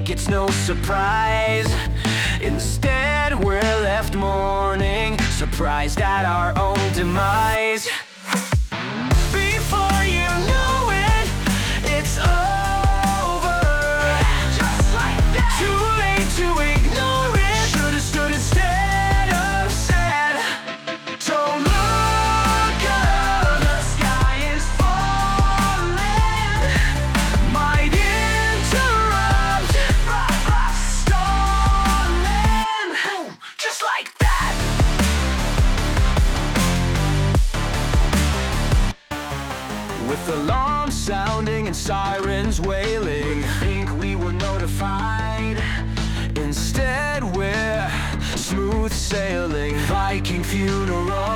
think it's no surprise. Instead we're left mourning, surprised at our own demise. Before you know it, it's over. Just like that. Too late to ignore it. Should've stood instead of said, don't look up, the sky is falling. Might interrupt, stalling. Boom, just like that. With alarms sounding and sirens wailing, think we were notified. Instead we're smooth sailing, Viking funeral